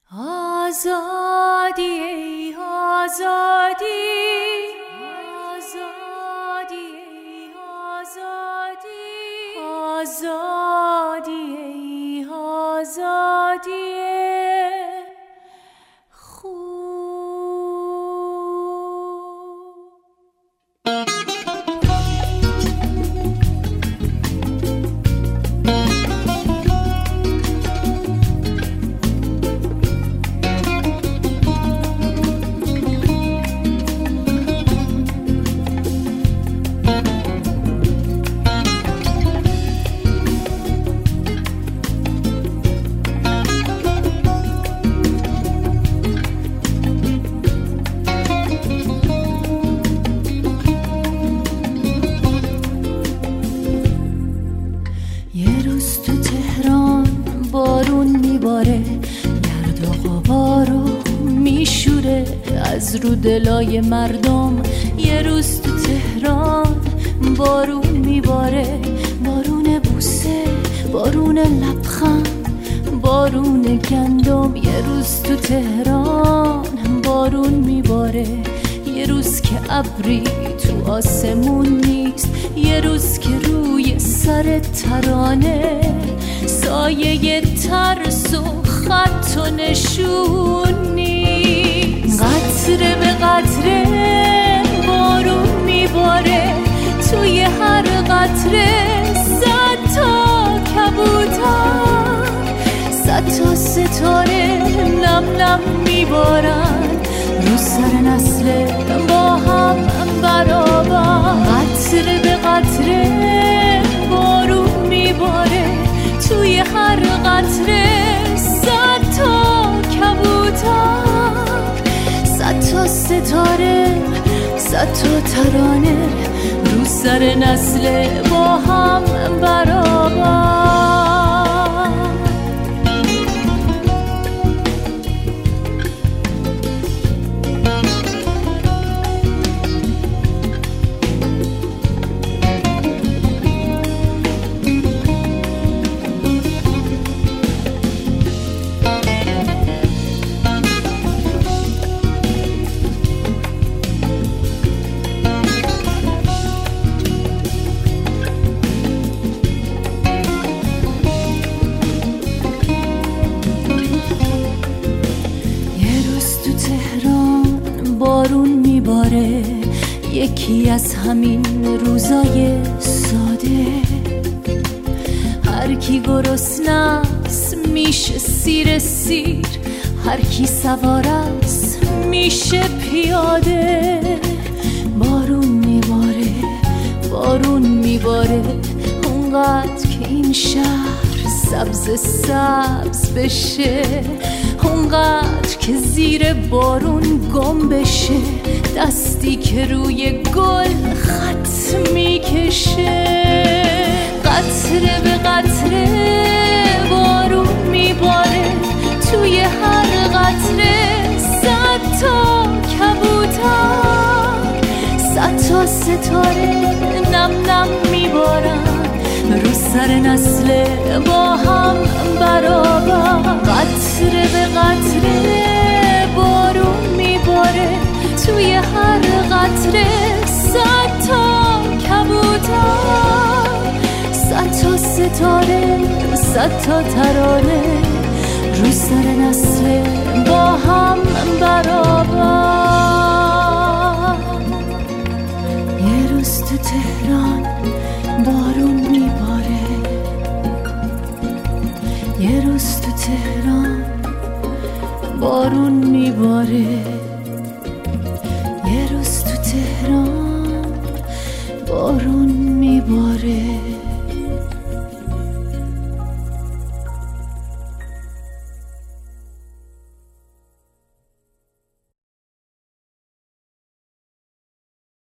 آزادی ای آزادی، آزادی ای آزادی، آزادی ای آزادی گرد و غبارو میشوره از رو دلای مردم. یه روز تو تهران بارون میباره، بارون بوسه، بارون لبخند، بارون گندم. یه روز تو تهران بارون میباره، یه روز که ابری تو آسمون نیست، یه روز که روی سر ترانه سایه ترس و خط و نشون نیست. قطره به قطره بارون میباره، توی هر قطره 100 تا کبوتر، 100 تا ستاره نم نم میبارن رو سر نسل با هم برابر. قطره به قطره بارون میباره، توی هر قطره 100 تا کبوتر، 100 تا ستاره، 100 تا ترانه رو سر نسل با هم برابر. بارون میباره، یکی از همین روزای ساده، هر کی گرسنه‌ست میشه سیر سیر، هر کی سوار است میشه پیاده. بارون میباره، بارون میباره، اونقدر که این شهر سبز سبز بشه، اونقدر که زیر بارون گم بشه، دستی که روی گل خط میکشه. قطره به قطره بارون میباره، توی هر قطره 100 تا کبوتر، 100 تا ستاره نم نم میبارن رو سر نسل با هم برابر. قطره به قطره بارون میباره، توی هر قطره 100 تا کبوتر، 100 تا ستاره، 100 تا ترانه رو سر نسل با هم برابر. یه روز تو تهران بارون میباره، یه روز تو تهران بارون میباره، یه روز تو تهران بارون میباره.